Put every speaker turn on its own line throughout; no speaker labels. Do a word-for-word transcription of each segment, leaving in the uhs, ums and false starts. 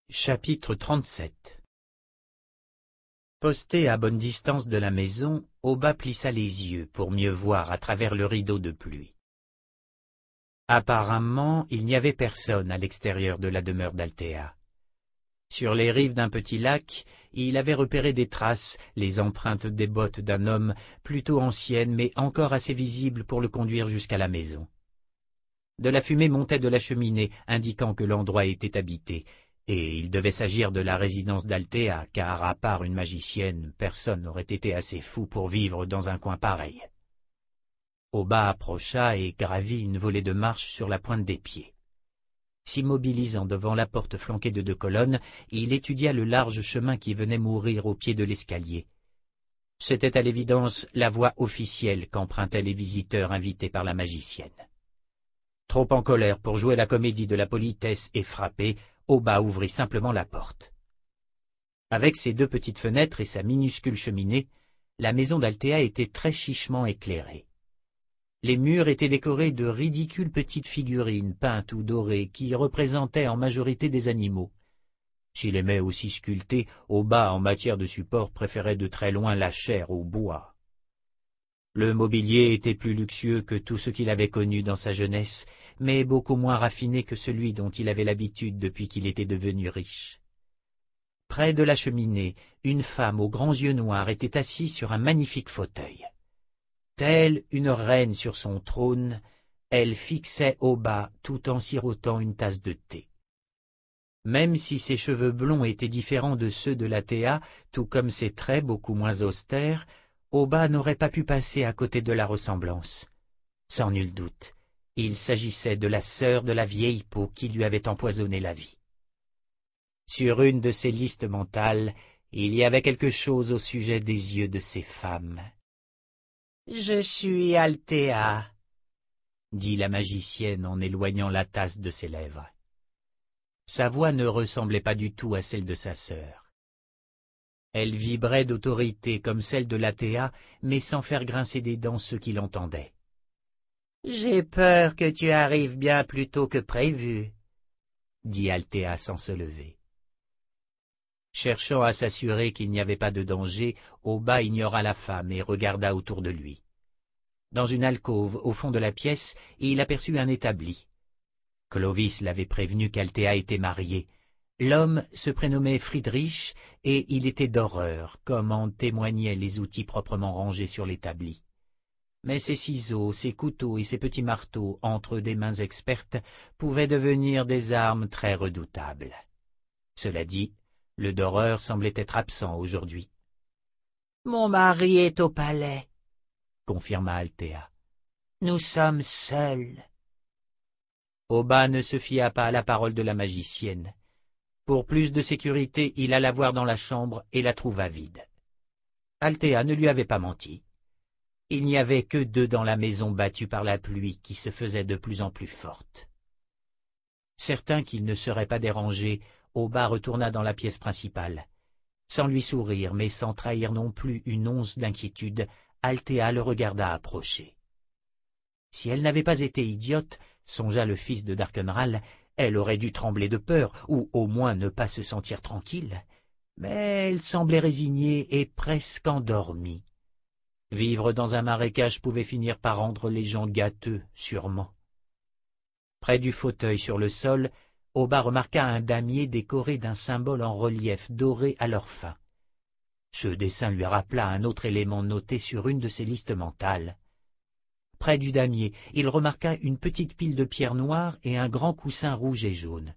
Chapitre trente-sept. Posté à bonne distance de la maison, Oba plissa les yeux pour mieux voir à travers le rideau de pluie. Apparemment, il n'y avait personne à l'extérieur de la demeure d'Altea. Sur les rives d'un petit lac, il avait repéré des traces, les empreintes des bottes d'un homme, plutôt anciennes mais encore assez visibles pour le conduire jusqu'à la maison. De la fumée montait de la cheminée, indiquant que l'endroit était habité, et il devait s'agir de la résidence d'Altea, car à part une magicienne, personne n'aurait été assez fou pour vivre dans un coin pareil. Oba approcha et gravit une volée de marche sur la pointe des pieds. S'immobilisant devant la porte flanquée de deux colonnes, il étudia le large chemin qui venait mourir au pied de l'escalier. C'était à l'évidence la voie officielle qu'empruntaient les visiteurs invités par la magicienne. Trop en colère pour jouer la comédie de la politesse et frapper, Oba ouvrit simplement la porte. Avec ses deux petites fenêtres et sa minuscule cheminée, la maison d'Altea était très chichement éclairée. Les murs étaient décorés de ridicules petites figurines peintes ou dorées qui représentaient en majorité des animaux. S'il aimait aussi sculpter, Oba en matière de support préférait de très loin la chair au bois. Le mobilier était plus luxueux que tout ce qu'il avait connu dans sa jeunesse, mais beaucoup moins raffiné que celui dont il avait l'habitude depuis qu'il était devenu riche. Près de la cheminée, une femme aux grands yeux noirs était assise sur un magnifique fauteuil. Telle une reine sur son trône, elle fixait Oba tout en sirotant une tasse de thé. Même si ses cheveux blonds étaient différents de ceux de l'Altea, tout comme ses traits beaucoup moins austères, Oba n'aurait pas pu passer à côté de la ressemblance. Sans nul doute, il s'agissait de la sœur de la vieille peau qui lui avait empoisonné la vie. Sur une de ses listes mentales, il y avait quelque chose au sujet des yeux de ces femmes. « Je suis Altea », dit la magicienne en éloignant la tasse de ses lèvres. Sa voix ne ressemblait pas du tout à celle de sa sœur. Elle vibrait d'autorité comme celle de l'Altea, mais sans faire grincer des dents ceux qui l'entendaient. « J'ai peur que tu arrives bien plus tôt que prévu, » dit Altea sans se lever. Cherchant à s'assurer qu'il n'y avait pas de danger, Oba ignora la femme et regarda autour de lui. Dans une alcôve au fond de la pièce, il aperçut un établi. Clovis l'avait prévenu qu'Altea était mariée. L'homme se prénommait Friedrich et il était d'horreur, comme en témoignaient les outils proprement rangés sur l'établi. Mais ses ciseaux, ses couteaux et ses petits marteaux, entre des mains expertes, pouvaient devenir des armes très redoutables. Cela dit, le d'horreur semblait être absent aujourd'hui. « Mon mari est au palais, » confirma Altea. « Nous sommes seuls. » Oba ne se fia pas à la parole de la magicienne. Pour plus de sécurité, il alla voir dans la chambre et la trouva vide. Altea ne lui avait pas menti. Il n'y avait que deux dans la maison battue par la pluie qui se faisait de plus en plus forte. Certain qu'il ne serait pas dérangé, Oba retourna dans la pièce principale. Sans lui sourire, mais sans trahir non plus une once d'inquiétude, Altea le regarda approcher. Si elle n'avait pas été idiote, songea le fils de Darkenral, elle aurait dû trembler de peur, ou au moins ne pas se sentir tranquille. Mais elle semblait résignée et presque endormie. Vivre dans un marécage pouvait finir par rendre les gens gâteux, sûrement. Près du fauteuil sur le sol, Oba remarqua un damier décoré d'un symbole en relief doré à leur fin. Ce dessin lui rappela un autre élément noté sur une de ses listes mentales. Près du damier, il remarqua une petite pile de pierres noires et un grand coussin rouge et jaune.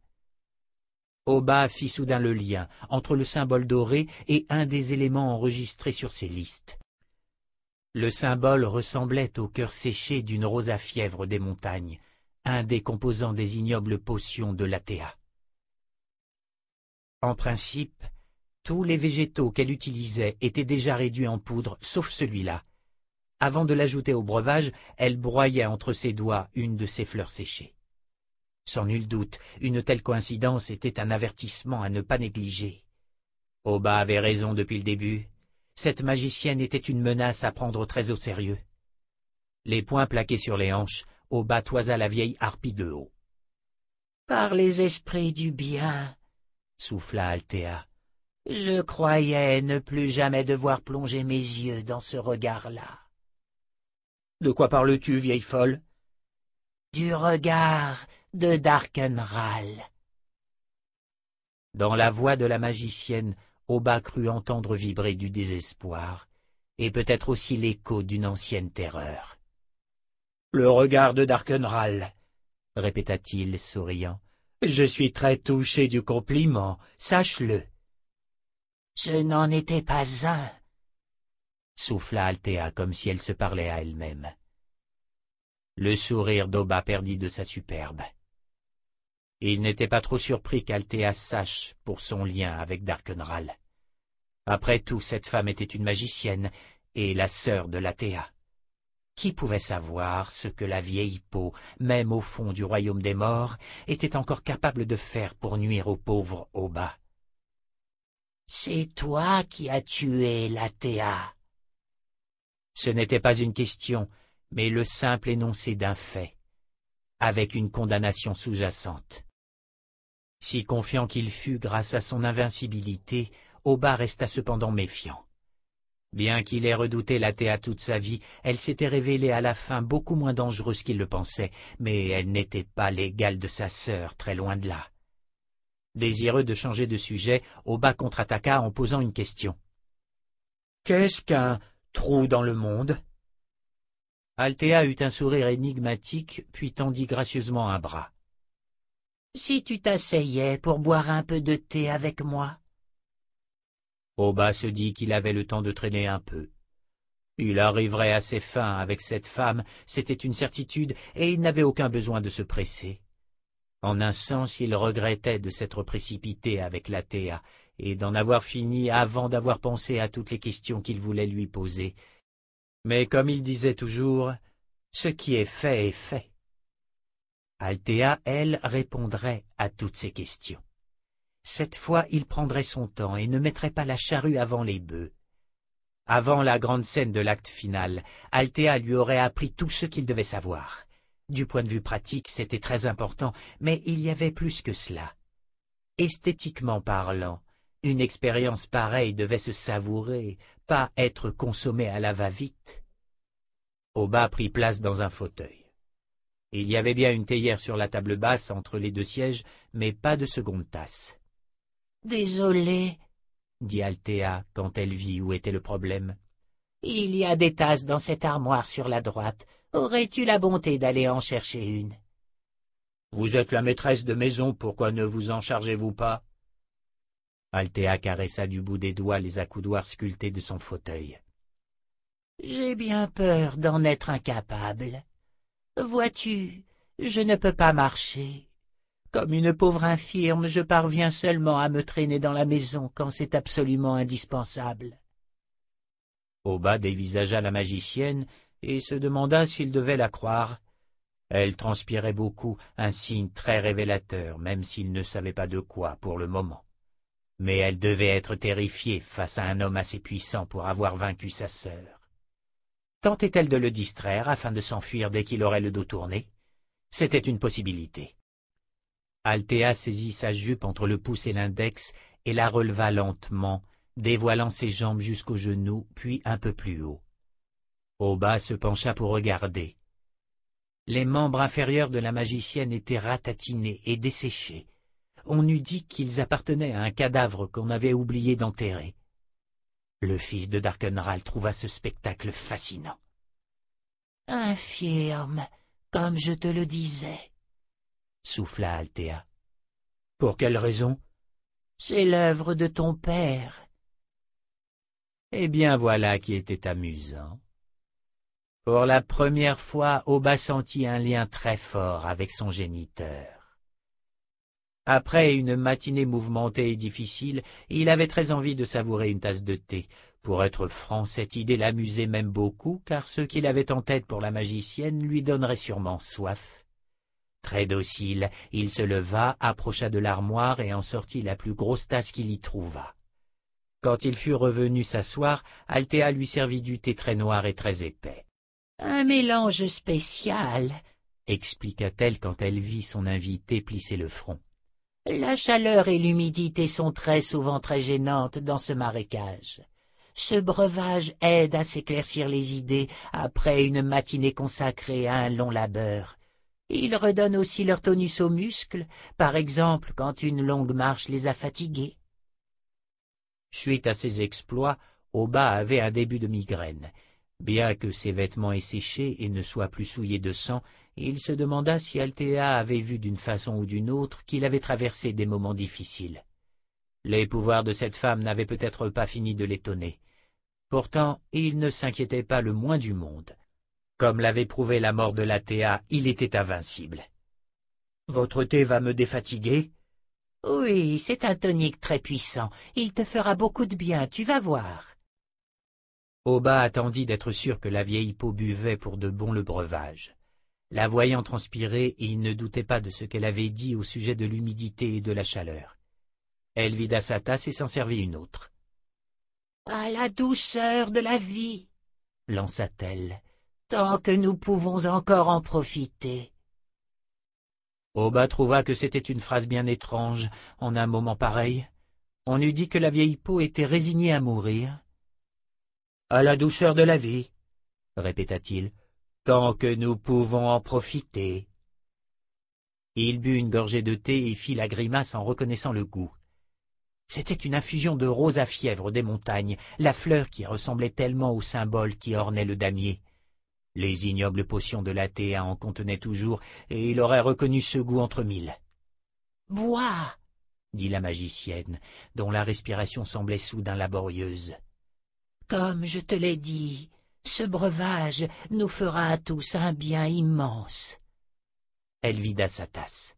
Oba fit soudain le lien entre le symbole doré et un des éléments enregistrés sur ses listes. Le symbole ressemblait au cœur séché d'une rose à fièvre des montagnes, un des composants des ignobles potions de l'Altea. En principe, tous les végétaux qu'elle utilisait étaient déjà réduits en poudre, sauf celui-là. Avant de l'ajouter au breuvage, elle broyait entre ses doigts une de ses fleurs séchées. Sans nul doute, une telle coïncidence était un avertissement à ne pas négliger. Oba avait raison depuis le début. Cette magicienne était une menace à prendre très au sérieux. Les poings plaqués sur les hanches, Oba toisa la vieille harpie de haut. « Par les esprits du bien, souffla Althea.
Je croyais ne plus jamais devoir plonger mes yeux dans ce regard-là.
De quoi parles-tu, vieille folle?
Du regard de Darkenral.
Dans la voix de la magicienne, Obba crut entendre vibrer du désespoir, et peut-être aussi l'écho d'une ancienne terreur. « Le regard de Darkenral, » répéta-t-il, souriant. « Je suis très touché du compliment, sache-le. »«
Ce n'en était pas un, »
souffla Althea comme si elle se parlait à elle-même. Le sourire d'Obba perdit de sa superbe. Il n'était pas trop surpris qu'Althea sache pour son lien avec Darkenral. Après tout, cette femme était une magicienne et la sœur de l'Athéa. Qui pouvait savoir ce que la vieille peau, même au fond du royaume des morts, était encore capable de faire pour nuire au pauvre Obba?
« C'est toi qui as tué l'Athéa. »
Ce n'était pas une question, mais le simple énoncé d'un fait, avec une condamnation sous-jacente. Si confiant qu'il fût grâce à son invincibilité, Obba resta cependant méfiant. Bien qu'il ait redouté l'Athéa toute sa vie, elle s'était révélée à la fin beaucoup moins dangereuse qu'il le pensait, mais elle n'était pas l'égale de sa sœur, très loin de là. Désireux de changer de sujet, Obba contre-attaqua en posant une question. « Qu'est-ce qu'un trou dans le monde ?» Althea eut un sourire énigmatique, puis tendit gracieusement un bras.
« Si tu t'asseyais pour boire un peu de thé avec moi ?»
Obba se dit qu'il avait le temps de traîner un peu. Il arriverait à ses fins avec cette femme, c'était une certitude, et il n'avait aucun besoin de se presser. En un sens, il regrettait de s'être précipité avec l'Athéa, et d'en avoir fini avant d'avoir pensé à toutes les questions qu'il voulait lui poser. Mais comme il disait toujours, ce qui est fait est fait. Althea, elle, répondrait à toutes ces questions. Cette fois, il prendrait son temps et ne mettrait pas la charrue avant les bœufs. Avant la grande scène de l'acte final, Althea lui aurait appris tout ce qu'il devait savoir. Du point de vue pratique, c'était très important, mais il y avait plus que cela. Esthétiquement parlant, une expérience pareille devait se savourer, pas être consommée à la va-vite. Obba prit place dans un fauteuil. Il y avait bien une théière sur la table basse entre les deux sièges, mais pas de seconde tasse.
« Désolé, »
dit Althea quand elle vit où était le problème.
« Il y a des tasses dans cette armoire sur la droite. Aurais-tu la bonté d'aller en chercher une ?»«
Vous êtes la maîtresse de maison, pourquoi ne vous en chargez-vous pas ?» Althea caressa du bout des doigts les accoudoirs sculptés de son fauteuil.
« J'ai bien peur d'en être incapable. Vois-tu, je ne peux pas marcher. Comme une pauvre infirme, je parviens seulement à me traîner dans la maison quand c'est absolument indispensable. »
Obba dévisagea la magicienne et se demanda s'il devait la croire. Elle transpirait beaucoup, un signe très révélateur, même s'il ne savait pas de quoi pour le moment. Mais elle devait être terrifiée face à un homme assez puissant pour avoir vaincu sa sœur. Tentait-elle de le distraire afin de s'enfuir dès qu'il aurait le dos tourné? C'était une possibilité. Althea saisit sa jupe entre le pouce et l'index et la releva lentement, dévoilant ses jambes jusqu'aux genoux, puis un peu plus haut. Obba se pencha pour regarder. Les membres inférieurs de la magicienne étaient ratatinés et desséchés. On eût dit qu'ils appartenaient à un cadavre qu'on avait oublié d'enterrer. Le fils de Darkenral trouva ce spectacle fascinant.
« Infirme, comme je te le disais, »
souffla Althea. « Pour quelle raison ?»«
C'est l'œuvre de ton père. »
Eh bien voilà qui était amusant. Pour la première fois, Obba sentit un lien très fort avec son géniteur. Après une matinée mouvementée et difficile, il avait très envie de savourer une tasse de thé. Pour être franc, cette idée l'amusait même beaucoup, car ce qu'il avait en tête pour la magicienne lui donnerait sûrement soif. Très docile, il se leva, approcha de l'armoire et en sortit la plus grosse tasse qu'il y trouva. Quand il fut revenu s'asseoir, Althea lui servit du thé très noir et très épais.
« Un mélange spécial, »
expliqua-t-elle quand elle vit son invité plisser le front.
La chaleur et l'humidité sont très souvent très gênantes dans ce marécage. Ce breuvage aide à s'éclaircir les idées après une matinée consacrée à un long labeur. Il redonne aussi leur tonus aux muscles, par exemple quand une longue marche les a fatigués.
Suite à ces exploits, Oba avait un début de migraine. Bien que ses vêtements aient séché et ne soient plus souillés de sang, il se demanda si Althea avait vu d'une façon ou d'une autre qu'il avait traversé des moments difficiles. Les pouvoirs de cette femme n'avaient peut-être pas fini de l'étonner. Pourtant, il ne s'inquiétait pas le moins du monde. Comme l'avait prouvé la mort de l'Althea, il était invincible. « Votre thé va me défatiguer ?»«
Oui, c'est un tonique très puissant. Il te fera beaucoup de bien, tu vas voir. »
Oba attendit d'être sûr que la vieille peau buvait pour de bon le breuvage. La voyant transpirer, il ne doutait pas de ce qu'elle avait dit au sujet de l'humidité et de la chaleur. Elle vida sa tasse et s'en servit une autre.
« À la douceur de la vie, lança-t-elle, tant que nous pouvons encore en profiter. »
Oba trouva que c'était une phrase bien étrange en un moment pareil. On eût dit que la vieille peau était résignée à mourir. « À la douceur de la vie, répéta-t-il, tant que nous pouvons en profiter. » Il but une gorgée de thé et fit la grimace en reconnaissant le goût. C'était une infusion de rose à fièvre des montagnes, la fleur qui ressemblait tellement au symbole qui ornait le damier. Les ignobles potions de l'Althea en contenaient toujours, et il aurait reconnu ce goût entre mille. « Bois !» dit la magicienne, dont la respiration semblait soudain laborieuse.
« Comme je te l'ai dit, ce breuvage nous fera à tous un bien immense. »
Elle vida sa tasse.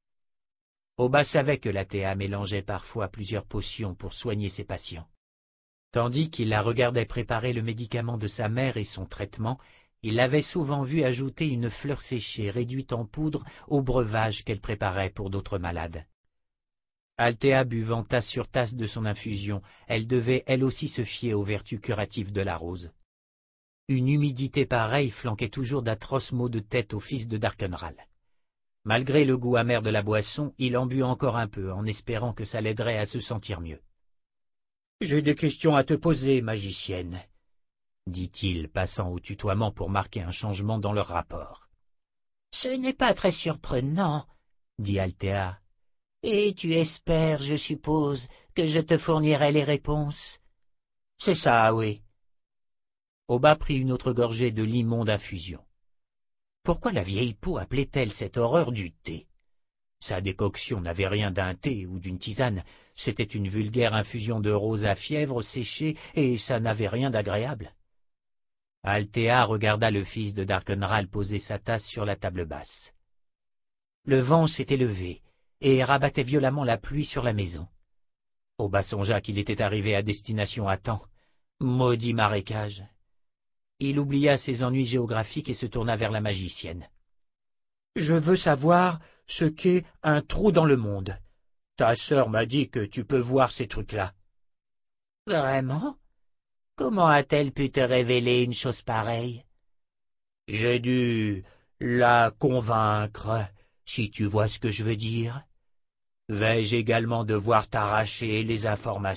Oba savait que l'Althea mélangeait parfois plusieurs potions pour soigner ses patients. Tandis qu'il la regardait préparer le médicament de sa mère et son traitement, il l'avait souvent vue ajouter une fleur séchée réduite en poudre au breuvage qu'elle préparait pour d'autres malades. Althea buvant tasse sur tasse de son infusion, elle devait elle aussi se fier aux vertus curatives de la rose. Une humidité pareille flanquait toujours d'atroces maux de tête au fils de Darkenral. Malgré le goût amer de la boisson, il en but encore un peu, en espérant que ça l'aiderait à se sentir mieux. « J'ai des questions à te poser, magicienne, » dit-il, passant au tutoiement pour marquer un changement dans leur rapport.
« Ce n'est pas très surprenant, » dit Althea. « Et tu espères, je suppose, que je te fournirai les réponses. »«
C'est ça, oui. » Oba prit une autre gorgée de l'immonde infusion. Pourquoi la vieille peau appelait-elle cette horreur du thé? Sa décoction n'avait rien d'un thé ou d'une tisane, c'était une vulgaire infusion de rose à fièvre séchée et ça n'avait rien d'agréable. Althea regarda le fils de Darkenral poser sa tasse sur la table basse. Le vent s'était levé et rabattait violemment la pluie sur la maison. Oba songea qu'il était arrivé à destination à temps. Maudit marécage! Il oublia ses ennuis géographiques et se tourna vers la magicienne. « Je veux savoir ce qu'est un trou dans le monde. Ta sœur m'a dit que tu peux voir ces trucs-là. »«
Vraiment? Comment a-t-elle pu te révéler une chose pareille? »«
J'ai dû la convaincre, si tu vois ce que je veux dire. Vais-je également devoir t'arracher les informations ?»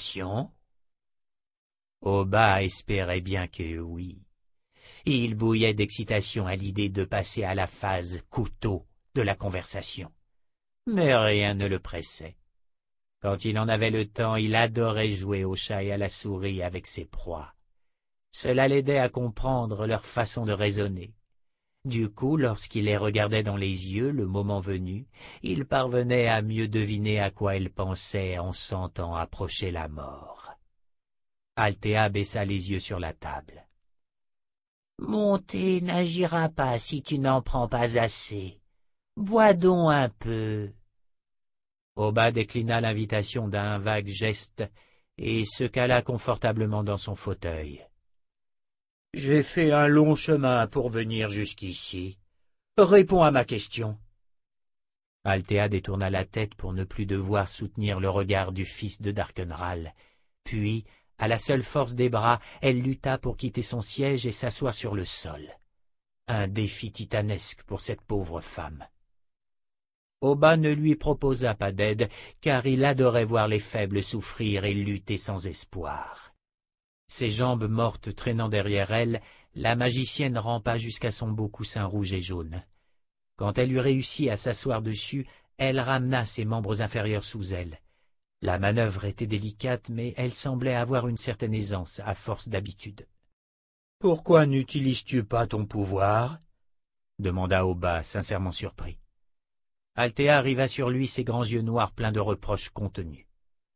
Oba espérait bien que oui. Il bouillait d'excitation à l'idée de passer à la phase couteau de la conversation. Mais rien ne le pressait. Quand il en avait le temps, il adorait jouer au chat et à la souris avec ses proies. Cela l'aidait à comprendre leur façon de raisonner. Du coup, lorsqu'il les regardait dans les yeux, le moment venu, il parvenait à mieux deviner à quoi elles pensaient en sentant approcher la mort. Althea baissa les yeux sur la table.
« Mon thé n'agira pas si tu n'en prends pas assez. Bois donc un peu. »
Oba déclina l'invitation d'un vague geste et se cala confortablement dans son fauteuil. « J'ai fait un long chemin pour venir jusqu'ici. Réponds à ma question. » Althea détourna la tête pour ne plus devoir soutenir le regard du fils de Darkenral, puis, à la seule force des bras, elle lutta pour quitter son siège et s'asseoir sur le sol. Un défi titanesque pour cette pauvre femme. Oba ne lui proposa pas d'aide, car il adorait voir les faibles souffrir et lutter sans espoir. Ses jambes mortes traînant derrière elle, la magicienne rampa jusqu'à son beau coussin rouge et jaune. Quand elle eut réussi à s'asseoir dessus, elle ramena ses membres inférieurs sous elle. La manœuvre était délicate, mais elle semblait avoir une certaine aisance à force d'habitude. « Pourquoi n'utilises-tu pas ton pouvoir ?» demanda Oba, sincèrement surpris. Althea arriva sur lui, ses grands yeux noirs pleins de reproches contenus.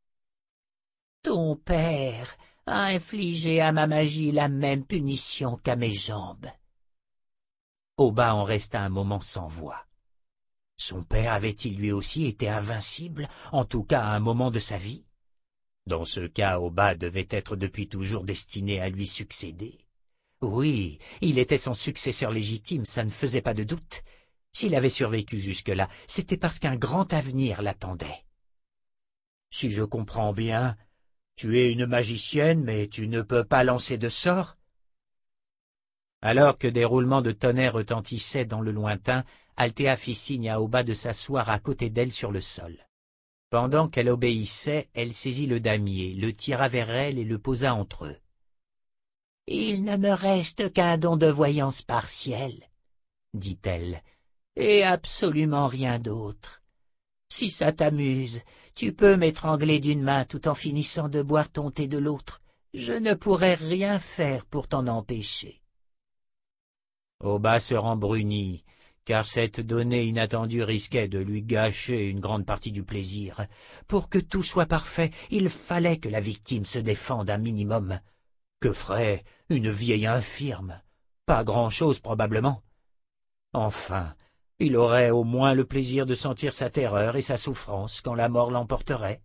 « Ton père a infligé à ma magie la même punition qu'à mes jambes. »
Oba en resta un moment sans voix. Son père avait-il lui aussi été invincible, en tout cas à un moment de sa vie? Dans ce cas, Oba devait être depuis toujours destiné à lui succéder. Oui, il était son successeur légitime, ça ne faisait pas de doute. S'il avait survécu jusque-là, c'était parce qu'un grand avenir l'attendait. « Si je comprends bien, tu es une magicienne, mais tu ne peux pas lancer de sorts ?» Alors que des roulements de tonnerre retentissaient dans le lointain, Althea fit signe à Oba de s'asseoir à côté d'elle sur le sol. Pendant qu'elle obéissait, elle saisit le damier, le tira vers elle et le posa entre eux.
« Il ne me reste qu'un don de voyance partielle, » dit-elle, « et absolument rien d'autre. Si ça t'amuse, tu peux m'étrangler d'une main tout en finissant de boire ton thé de l'autre. Je ne pourrai rien faire pour t'en empêcher. »
Oba se rembrunit, car cette donnée inattendue risquait de lui gâcher une grande partie du plaisir. Pour que tout soit parfait, il fallait que la victime se défende un minimum. Que ferait une vieille infirme? Pas grand-chose probablement. Enfin, il aurait au moins le plaisir de sentir sa terreur et sa souffrance quand la mort l'emporterait.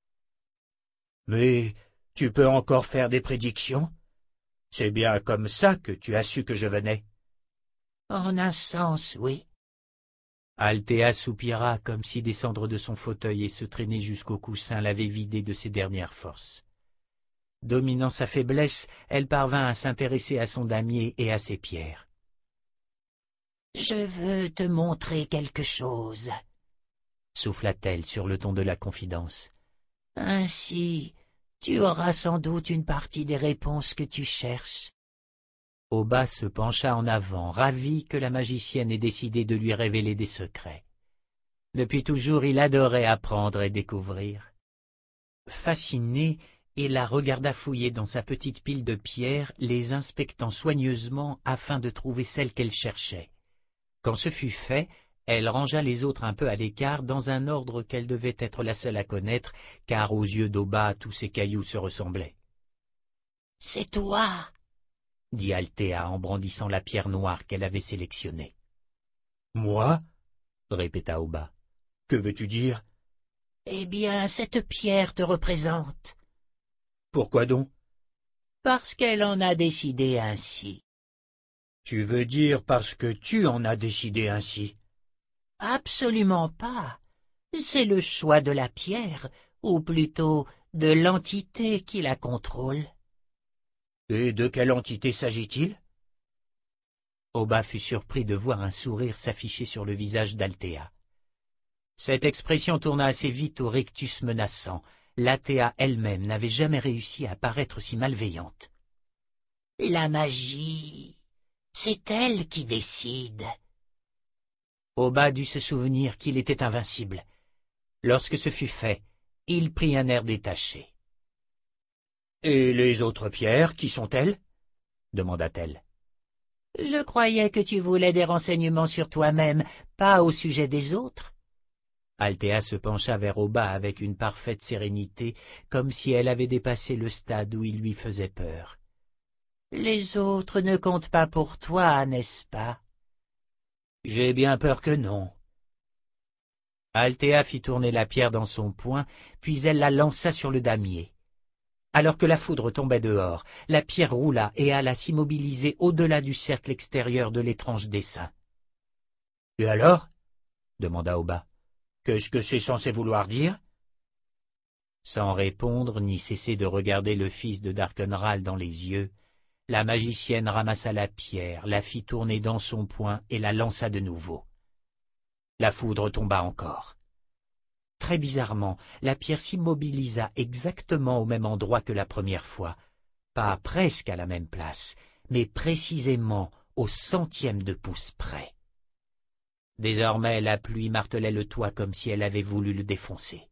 « Mais tu peux encore faire des prédictions? C'est bien comme ça que tu as su que je venais. »
« En un sens, oui. »
Althea soupira comme si descendre de son fauteuil et se traîner jusqu'au coussin l'avait vidée de ses dernières forces. Dominant sa faiblesse, elle parvint à s'intéresser à son damier et à ses pierres.
« Je veux te montrer quelque chose, »
souffla-t-elle sur le ton de la confidence.
« Ainsi, tu auras sans doute une partie des réponses que tu cherches. »
Oba se pencha en avant, ravi que la magicienne ait décidé de lui révéler des secrets. Depuis toujours, il adorait apprendre et découvrir. Fasciné, il la regarda fouiller dans sa petite pile de pierres, les inspectant soigneusement afin de trouver celle qu'elle cherchait. Quand ce fut fait, elle rangea les autres un peu à l'écart dans un ordre qu'elle devait être la seule à connaître, car aux yeux d'Oba tous ces cailloux se ressemblaient.
« C'est toi !»
dit Althea en brandissant la pierre noire qu'elle avait sélectionnée. « Moi » répéta Oba. « Que veux-tu dire ?»«
Eh bien, cette pierre te représente. »«
Pourquoi donc ?»«
Parce qu'elle en a décidé ainsi. »«
Tu veux dire parce que tu en as décidé ainsi ?»«
Absolument pas. C'est le choix de la pierre, ou plutôt de l'entité qui la contrôle. »
Et de quelle entité s'agit-il? Oba fut surpris de voir un sourire s'afficher sur le visage d'Althea. Cette expression tourna assez vite au rictus menaçant. L'Althea elle-même n'avait jamais réussi à paraître si malveillante.
« La magie, c'est elle qui décide. »
Oba dut se souvenir qu'il était invincible. Lorsque ce fut fait, il prit un air détaché. « Et les autres pierres, qui sont-elles » demanda-t-elle.
« Je croyais que tu voulais des renseignements sur toi-même, pas au sujet des autres. »
Althea se pencha vers Oba avec une parfaite sérénité, comme si elle avait dépassé le stade où il lui faisait peur.
« Les autres ne comptent pas pour toi, n'est-ce pas? »«
J'ai bien peur que non. » Althea fit tourner la pierre dans son poing, puis elle la lança sur le damier. Alors que la foudre tombait dehors, la pierre roula et alla s'immobiliser au-delà du cercle extérieur de l'étrange dessin. « Et alors ?» demanda Oba. « Qu'est-ce que c'est censé vouloir dire ?» Sans répondre ni cesser de regarder le fils de Darkenral dans les yeux, la magicienne ramassa la pierre, la fit tourner dans son poing et la lança de nouveau. La foudre tomba encore. Très bizarrement, la pierre s'immobilisa exactement au même endroit que la première fois, pas presque à la même place, mais précisément au centième de pouce près. Désormais, la pluie martelait le toit comme si elle avait voulu le défoncer.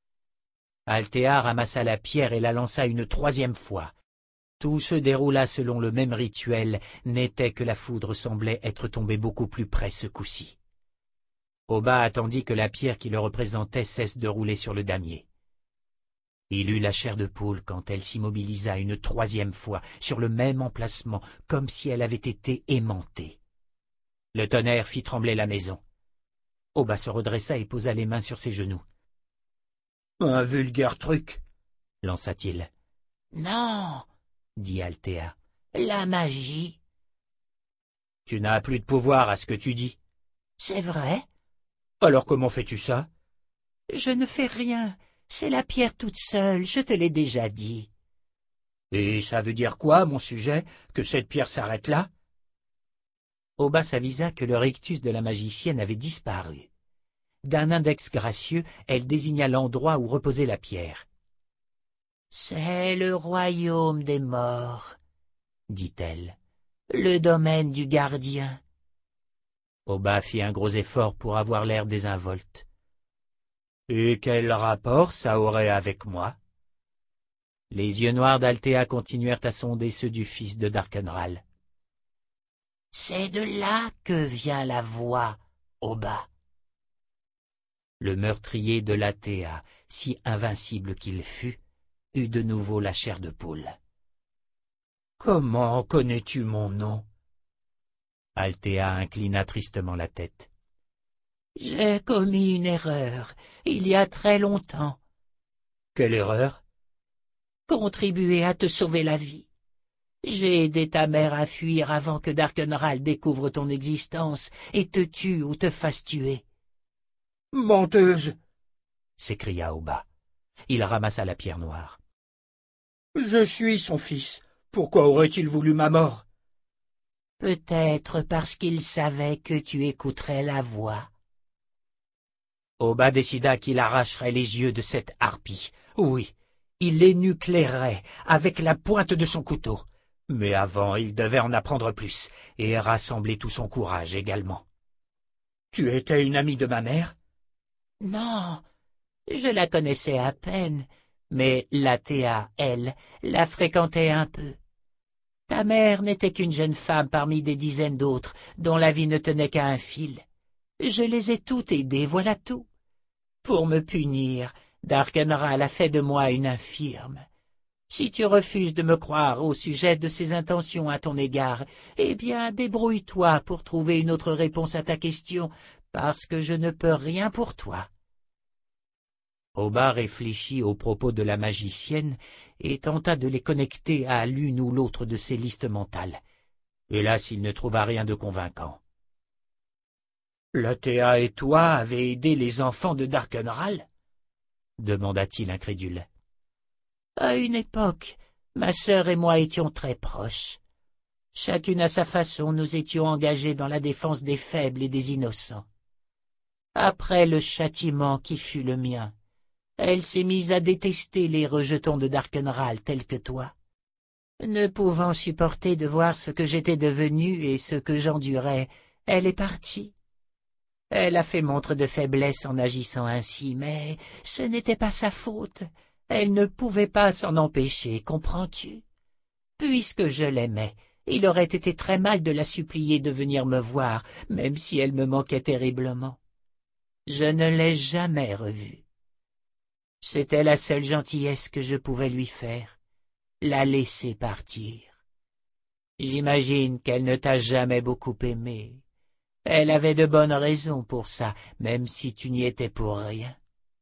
Althea ramassa la pierre et la lança une troisième fois. Tout se déroula selon le même rituel, n'était que la foudre semblait être tombée beaucoup plus près ce coup-ci. Obad attendit que la pierre qui le représentait cesse de rouler sur le damier. Il eut la chair de poule quand elle s'immobilisa une troisième fois sur le même emplacement, comme si elle avait été aimantée. Le tonnerre fit trembler la maison. Obad se redressa et posa les mains sur ses genoux. « Un vulgaire truc !» lança-t-il.
« Non !» dit Althea. « La magie !»«
Tu n'as plus de pouvoir à ce que tu dis. »«
C'est vrai ?»«
Alors comment fais-tu ça ?»«
Je ne fais rien. C'est la pierre toute seule, je te l'ai déjà dit. »«
Et ça veut dire quoi, mon sujet, que cette pierre s'arrête là ?» Obad s'avisa que le rictus de la magicienne avait disparu. D'un index gracieux, elle désigna l'endroit où reposait la pierre.
« C'est le royaume des morts, » dit-elle, « le domaine du gardien. »
Obad fit un gros effort pour avoir l'air désinvolte. « Et quel rapport ça aurait avec moi ?» Les yeux noirs d'Althea continuèrent à sonder ceux du fils de Darkenral.
« C'est de là que vient la voix, Obad. »
Le meurtrier de l'Althea, si invincible qu'il fût, eut de nouveau la chair de poule. « Comment connais-tu mon nom ?» Althea inclina tristement la tête.
« J'ai commis une erreur, il y a très longtemps. »«
Quelle erreur ?»«
Contribuer à te sauver la vie. J'ai aidé ta mère à fuir avant que Darkenral découvre ton existence et te tue ou te fasse tuer. »«
Menteuse !» s'écria Obad. Il ramassa la pierre noire. « Je suis son fils. Pourquoi aurait-il voulu ma mort ?»«
Peut-être parce qu'il savait que tu écouterais la voix. »
Obad décida qu'il arracherait les yeux de cette harpie. Oui, il l'énucléerait avec la pointe de son couteau. Mais avant, il devait en apprendre plus, et rassembler tout son courage également. « Tu étais une amie de ma mère ?»«
Non, je la connaissais à peine, mais l'Althea, elle, la fréquentait un peu. Ta mère n'était qu'une jeune femme parmi des dizaines d'autres, dont la vie ne tenait qu'à un fil. Je les ai toutes aidées, voilà tout. Pour me punir, Darkenral a fait de moi une infirme. Si tu refuses de me croire au sujet de ses intentions à ton égard, eh bien, débrouille-toi pour trouver une autre réponse à ta question, parce que je ne peux rien pour toi. » Obad réfléchit aux propos de la magicienne et tenta de les connecter à l'une ou l'autre de ses listes mentales. Hélas, il ne trouva rien de convaincant. « L'Althea et toi avez aidé les enfants de Darkenral ?» demanda-t-il incrédule. « À une époque, ma sœur et moi étions très proches. Chacune à sa façon, nous étions engagés dans la défense des faibles et des innocents. Après le châtiment qui fut le mien, elle s'est mise à détester les rejetons de Darkenral tels que toi. Ne pouvant supporter de voir ce que j'étais devenu et ce que j'endurais, elle est partie. Elle a fait montre de faiblesse en agissant ainsi, mais ce n'était pas sa faute. Elle ne pouvait pas s'en empêcher, comprends-tu? Puisque je l'aimais, il aurait été très mal de la supplier de venir me voir, même si elle me manquait terriblement. Je ne l'ai jamais revue. C'était la seule gentillesse que je pouvais lui faire, la laisser partir. J'imagine qu'elle ne t'a jamais beaucoup aimé. Elle avait de bonnes raisons pour ça, même si tu n'y étais pour rien.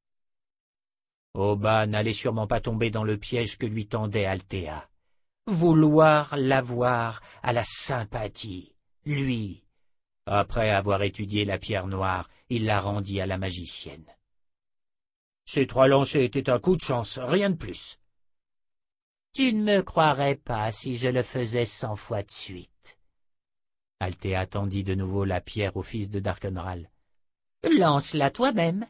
Obad n'allait sûrement pas tomber dans le piège que lui tendait Althea. Vouloir l'avoir à la sympathie, lui. Après avoir étudié la pierre noire, il la rendit à la magicienne. Ces trois lancers étaient un coup de chance, rien de plus. Tu ne me croirais pas si je le faisais cent fois de suite. Althea tendit de nouveau la pierre au fils de Darkenral. Lance-la toi-même.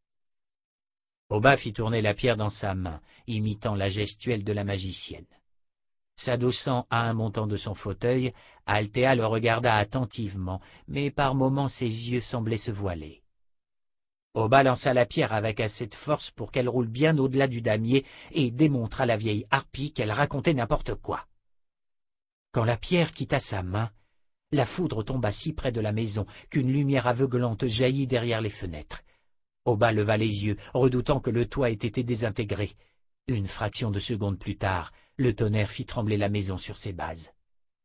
Oba fit tourner la pierre dans sa main, imitant la gestuelle de la magicienne. S'adossant à un montant de son fauteuil, Althea le regarda attentivement, mais par moments ses yeux semblaient se voiler. Oba lança la pierre avec assez de force pour qu'elle roule bien au-delà du damier et démontra à la vieille harpie qu'elle racontait n'importe quoi. Quand la pierre quitta sa main, la foudre tomba si près de la maison qu'une lumière aveuglante jaillit derrière les fenêtres. Oba leva les yeux, redoutant que le toit ait été désintégré. Une fraction de seconde plus tard, le tonnerre fit trembler la maison sur ses bases.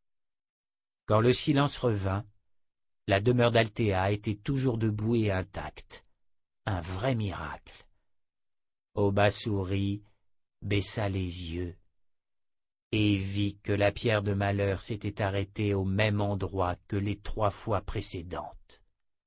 Quand le silence revint, la demeure d'Althea était toujours debout et intacte. Un vrai miracle. Oba sourit, baissa les yeux, et vit que la pierre de malheur s'était arrêtée au même endroit que les trois fois précédentes.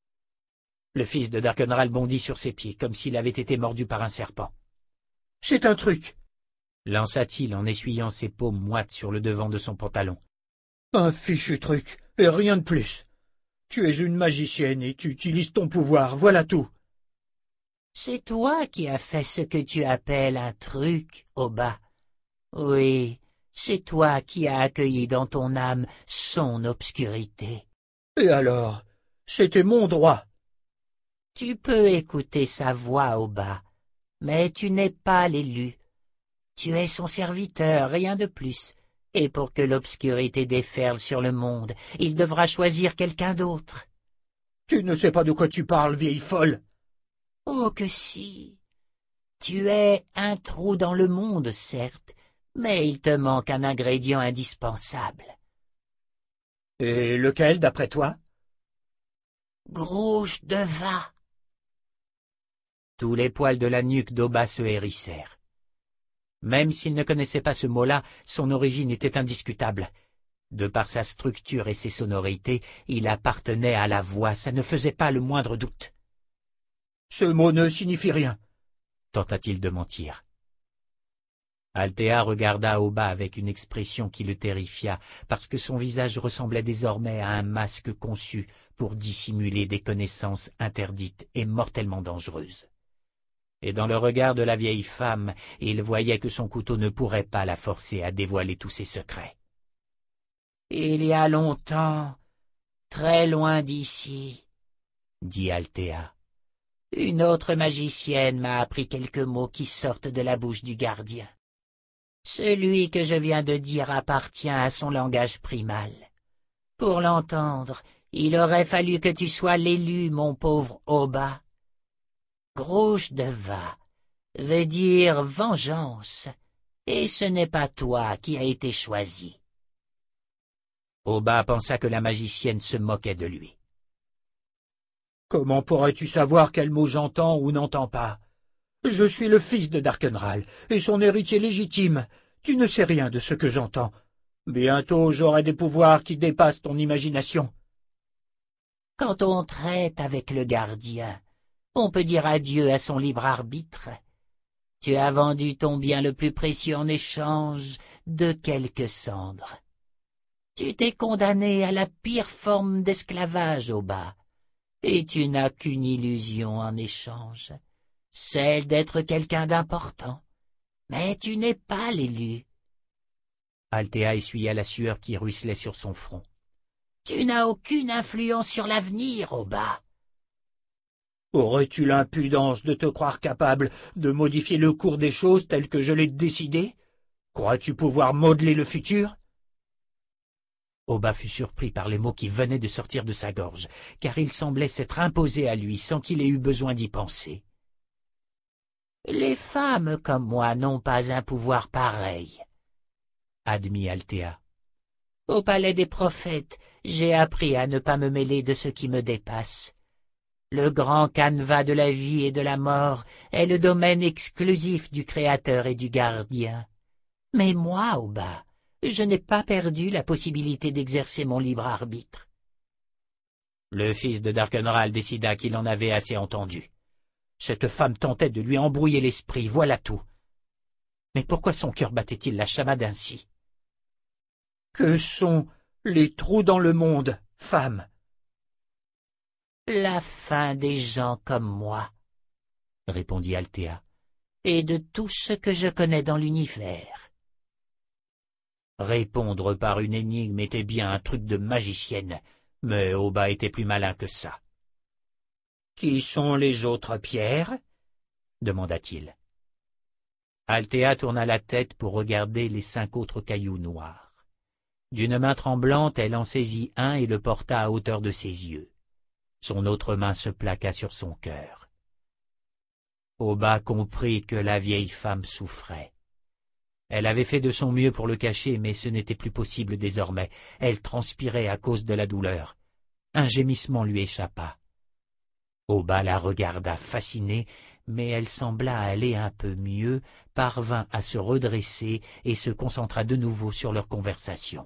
Le fils de Darkenral bondit sur ses pieds, comme s'il avait été mordu par un serpent.
« C'est un truc !»
lança-t-il en essuyant ses paumes moites sur le devant de son pantalon.
« Un fichu truc, et rien de plus. Tu es une magicienne et tu utilises ton pouvoir, voilà tout. »
C'est toi qui as fait ce que tu appelles un truc, Oba. Oui, c'est toi qui as accueilli dans ton âme son obscurité.
Et alors, c'était mon droit.
Tu peux écouter sa voix, Oba, mais tu n'es pas l'élu. Tu es son serviteur, rien de plus. Et pour que l'obscurité déferle sur le monde, il devra choisir quelqu'un d'autre.
Tu ne sais pas de quoi tu parles, vieille folle.
Oh que si. Tu es un trou dans le monde, certes, mais il te manque un ingrédient indispensable.
Et lequel, d'après toi?
Grouche de va.
Tous les poils de la nuque d'Oba se hérissèrent. Même s'il ne connaissait pas ce mot-là, son origine était indiscutable. De par sa structure et ses sonorités, il appartenait à la voix, ça ne faisait pas le moindre doute.
« Ce mot ne signifie rien. »
tenta-t-il de mentir. Althea regarda Oba avec une expression qui le terrifia, parce que son visage ressemblait désormais à un masque conçu pour dissimuler des connaissances interdites et mortellement dangereuses. Et dans le regard de la vieille femme, il voyait que son couteau ne pourrait pas la forcer à dévoiler tous ses secrets.
« Il y a longtemps, très loin d'ici, »
dit Althea.
« une autre magicienne m'a appris quelques mots qui sortent de la bouche du gardien. Celui que je viens de dire appartient à son langage primal. Pour l'entendre, il aurait fallu que tu sois l'élu, mon pauvre Oba. Grouche de va veut dire vengeance, et ce n'est pas toi qui as été choisi. »
Oba pensa que la magicienne se moquait de lui.
« Comment pourrais-tu savoir quel mot j'entends ou n'entends pas? Je suis le fils de Darkenral, et son héritier légitime. Tu ne sais rien de ce que j'entends. Bientôt j'aurai des pouvoirs qui dépassent ton imagination. »
Quand on traite avec le gardien, on peut dire adieu à son libre arbitre. Tu as vendu ton bien le plus précieux en échange de quelques cendres. Tu t'es condamné à la pire forme d'esclavage, Oba, et tu n'as qu'une illusion en échange, celle d'être quelqu'un d'important. Mais tu n'es pas l'élu.
Althea essuya la sueur qui ruisselait sur son front.
Tu n'as aucune influence sur l'avenir, Oba.
Aurais-tu l'impudence de te croire capable de modifier le cours des choses tel que je l'ai décidé? Crois-tu pouvoir modeler le futur?
Oba fut surpris par les mots qui venaient de sortir de sa gorge, car il semblait s'être imposé à lui sans qu'il ait eu besoin d'y penser.
Les femmes comme moi n'ont pas un pouvoir pareil,
admit Althea.
Au palais des prophètes, j'ai appris à ne pas me mêler de ce qui me dépasse. Le grand canevas de la vie et de la mort est le domaine exclusif du Créateur et du Gardien. Mais moi, Oba, je n'ai pas perdu la possibilité d'exercer mon libre arbitre.
Le fils de Darkenral décida qu'il en avait assez entendu. Cette femme tentait de lui embrouiller l'esprit, voilà tout. Mais pourquoi son cœur battait-il la chamade ainsi?
Que sont les trous dans le monde, femme?
La fin des gens comme moi,
répondit Althea.
et de tout ce que je connais dans l'univers.
Répondre par une énigme était bien un truc de magicienne, mais Oba était plus malin que ça.
« Qui sont les autres pierres ?»
demanda-t-il. Althea tourna la tête pour regarder les cinq autres cailloux noirs. D'une main tremblante, elle en saisit un et le porta à hauteur de ses yeux. Son autre main se plaqua sur son cœur. Oba comprit que la vieille femme souffrait. Elle avait fait de son mieux pour le cacher, mais ce n'était plus possible désormais. Elle transpirait à cause de la douleur. Un gémissement lui échappa. Oba la regarda fasciné, mais elle sembla aller un peu mieux, parvint à se redresser et se concentra de nouveau sur leur conversation.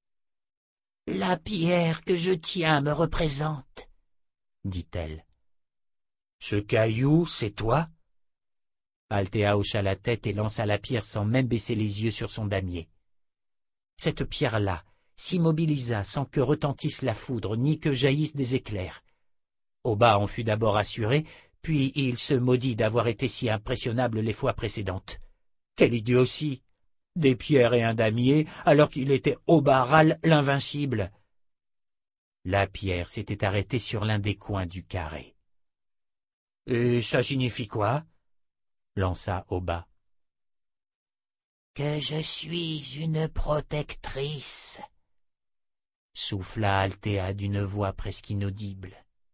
« La pierre que je tiens me représente, » dit-elle.
« Ce caillou, c'est toi ?»
Althea hocha la tête et lança la pierre sans même baisser les yeux sur son damier. Cette pierre-là s'immobilisa sans que retentisse la foudre ni que jaillissent des éclairs. Oba en fut d'abord assuré, puis il se maudit d'avoir été si impressionnable les fois précédentes. Quelle idiotie! Des pierres et un damier, alors qu'il était Obaral l'invincible. La pierre s'était arrêtée sur l'un des coins du carré. « Et ça signifie quoi ?» lança Oba.
« Que je suis une protectrice, »
souffla Althea d'une voix presque inaudible.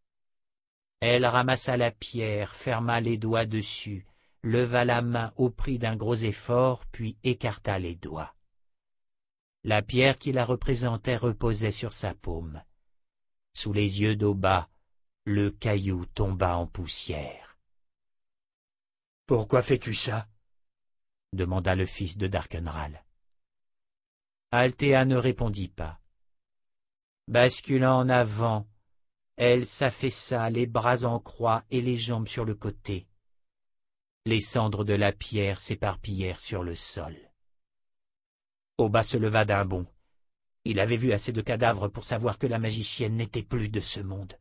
Elle ramassa la pierre, ferma les doigts dessus, leva la main au prix d'un gros effort, puis écarta les doigts. La pierre qui la représentait reposait sur sa paume. Sous les yeux d'Oba, le caillou tomba en poussière.
« Pourquoi fais-tu ça ?»
demanda le fils de Darkenral. Althea ne répondit pas. Basculant en avant, elle s'affaissa, les bras en croix et les jambes sur le côté. Les cendres de la pierre s'éparpillèrent sur le sol. Oba se leva d'un bond. Il avait vu assez de cadavres pour savoir que la magicienne n'était plus de ce monde.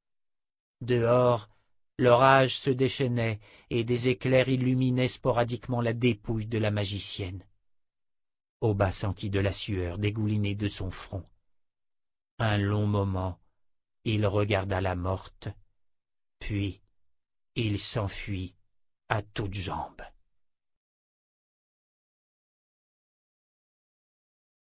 Dehors, l'orage se déchaînait et des éclairs illuminaient sporadiquement la dépouille de la magicienne. Oba sentit de la sueur dégouliner de son front. Un long moment, il regarda la morte, puis il s'enfuit à toutes jambes.